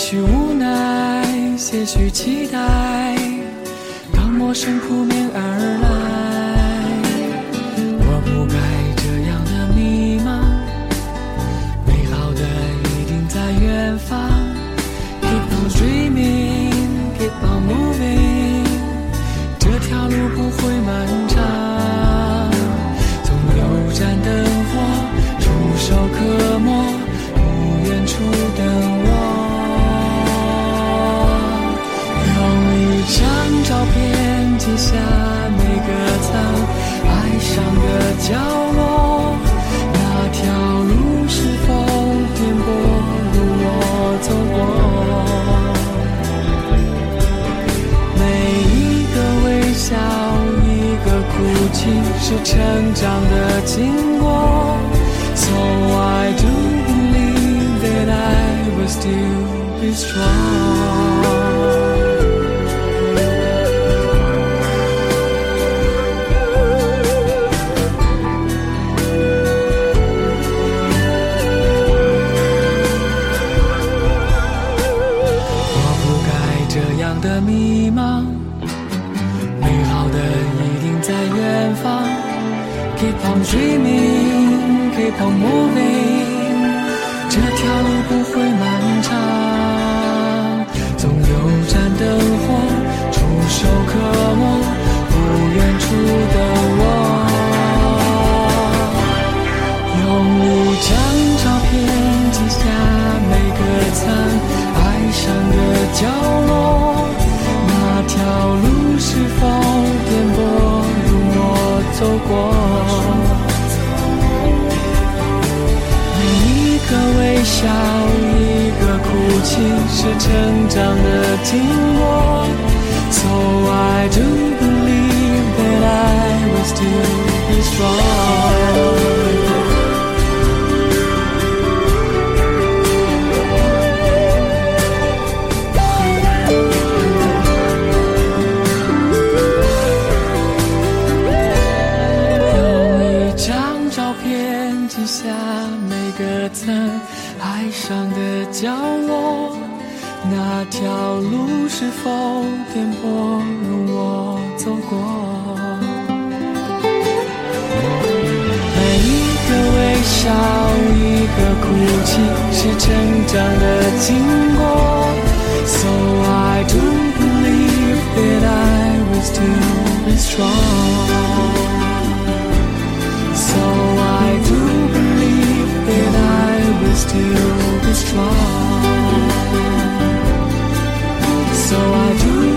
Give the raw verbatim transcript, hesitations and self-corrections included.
许无奈，些许期待，当陌生扑面而来。我不该这样的迷茫，美好的一定在远方。 Keep on dreaming, keep on moving， 这条路不会漫长，总有盏灯火触手可摸，不远处等我。用一张照片记下每个曾爱上的角落，那条路是否颠簸如我走过？每一个微笑，一个哭泣，是成长的经过。So I do believe that I will still be strong。的迷茫，美好的一定在远方。Keep on dreaming, keep on moving， 这条路不会漫长，总有盏灯火触手可摸，不远处的我。用一张照片记下每个曾爱上的角落，那条路是否颠簸如我走过？每一个微笑，一个哭泣，是成长的经过。So I do believe that I will still be strong。记下每个曾爱上的角落，那条路是否颠簸如我走过？每一个微笑，一个哭泣，是成长的经过。So I do believe that I will still be strong。So I do believe that I will still be strong. So I do